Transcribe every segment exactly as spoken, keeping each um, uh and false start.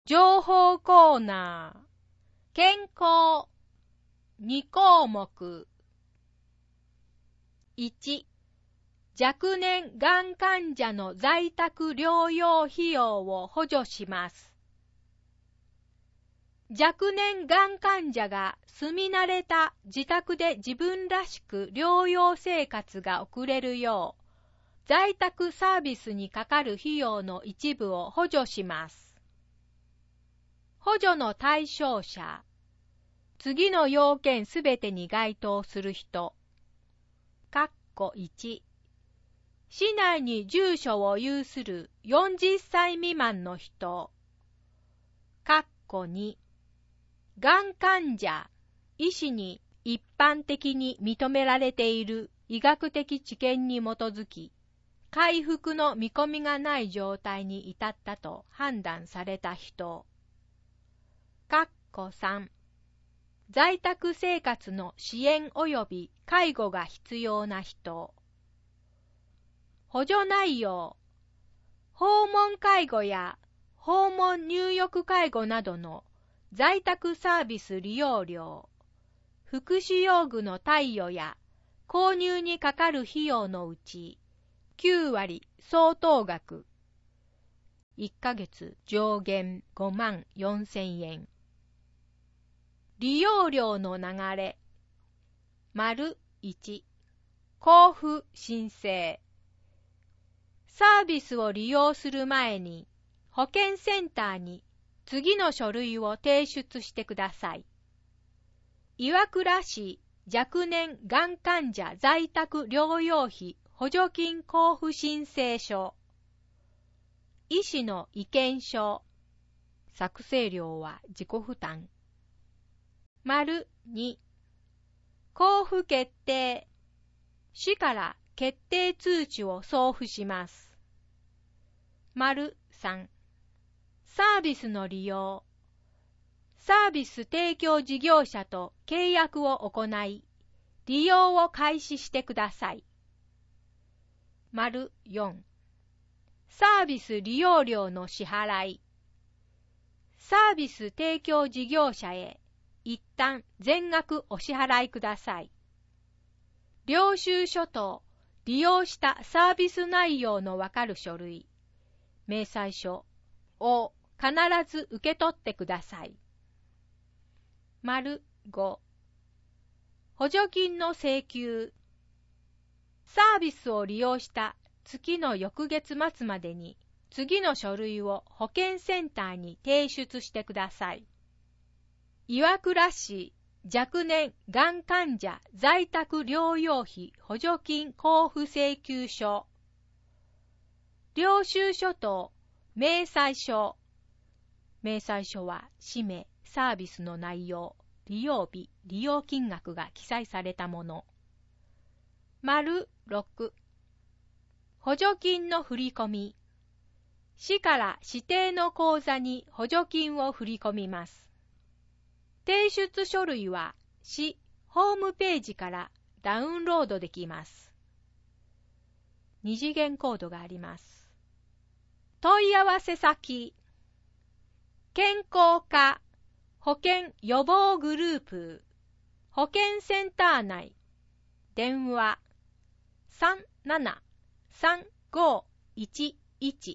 情報コーナー。健康に項目。いち、若年がん患者の在宅療養費用を補助します。若年がん患者が住み慣れた自宅で自分らしく療養生活が送れるよう、在宅サービスにかかる費用の一部を補助します。補助の対象者。次の要件すべてに該当する人。かっこいち、市内に住所を有するよんじゅっさい未満の人。かっこに、がん患者、医師に一般的に認められている医学的知見に基づき、回復の見込みがない状態に至ったと判断された人。かっこさん、在宅生活の支援及び介護が必要な人。補助内容。訪問介護や訪問入浴介護などの在宅サービス利用料、福祉用具の貸与や購入にかかる費用のうちきゅうわり相当額、いっかげつ上限ごまんよんせんえん。利用料の流れ。丸いち、交付申請。サービスを利用する前に保健センターに次の書類を提出してください。岩倉市若年がん患者在宅療養費補助金交付申請書。医師の意見書。作成料は自己負担。丸に、交付決定。市から決定通知を送付します。丸さん、サービスの利用。サービス提供事業者と契約を行い、利用を開始してください。丸よん、サービス利用料の支払い。サービス提供事業者へ一旦全額お支払いください。領収書と利用したサービス内容のわかる書類、明細書を必ず受け取ってください。丸ご、補助金の請求。サービスを利用した月の翌月末までに次の書類を保健センターに提出してください。岩倉市若年がん患者在宅療養費補助金交付請求書。領収書と明細書。明細書は氏名、サービスの内容、利用日、利用金額が記載されたもの。丸ろく、補助金の振り込み。市から指定の口座に補助金を振り込みます。提出書類は市ホームページからダウンロードできます。二次元コードがあります。問い合わせ先。健康課保健予防グループ保健センター内。電話 さんななさんごいちいち。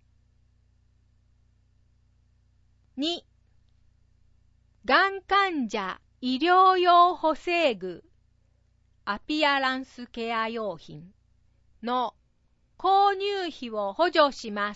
に、がん患者医療用補正具アピアランスケア用品の購入費を補助します。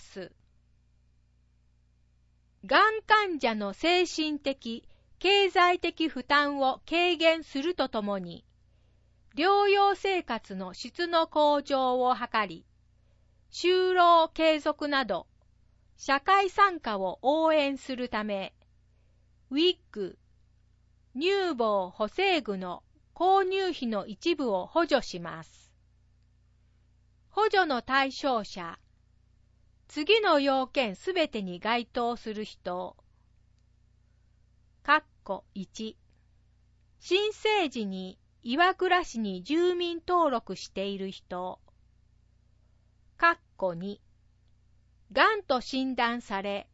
がん患者の精神的・経済的負担を軽減するとともに、療養生活の質の向上を図り、就労継続など社会参加を応援するため、ウィッグ、乳房補正具の購入費の一部を補助します。補助の対象者。次の要件すべてに該当する人。かっこいち、申請時に岩倉市に住民登録している人。かっこに、がんと診断され、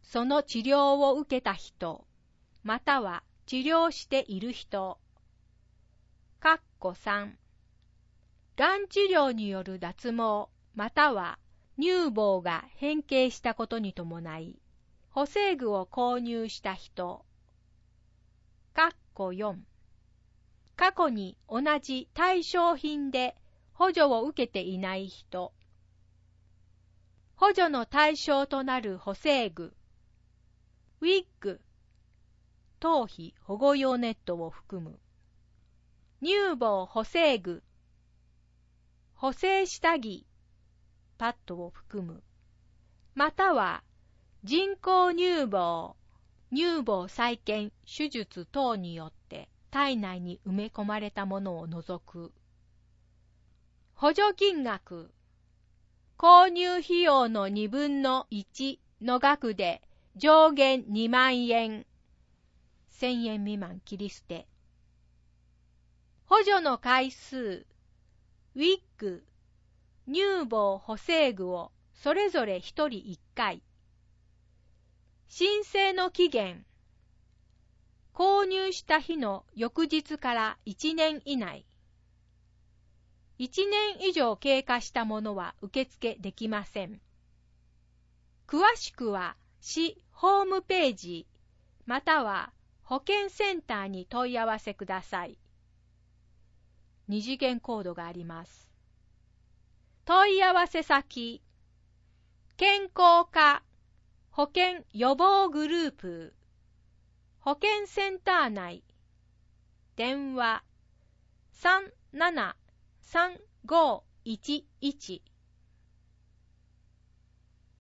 その治療を受けた人、または治療している人。かっこさん、がん治療による脱毛、または乳房が変形したことに伴い、補正具を購入した人。かっこよん、過去に同じ対象品で補助を受けていない人。補助の対象となる補正具、ウィッグ、頭皮保護用ネットを含む。乳房補正具、補正下着、パッドを含む。または人工乳房、乳房再建手術等によって体内に埋め込まれたものを除く。補助金額、購入費用のにぶんのいちの額で上限にまんえん。せんえん未満切り捨て。補助の回数、ウィッグ、乳房補正具をそれぞれひとりいっかい。申請の期限、購入した日の翌日からいちねん以内。いちねん以上経過したものは受付できません。詳しくは市ホームページまたは保健センターに問い合わせください。二次元コードがあります。問い合わせ先、健康課保健予防グループ、保健センター内、電話 さんななさんごいちいち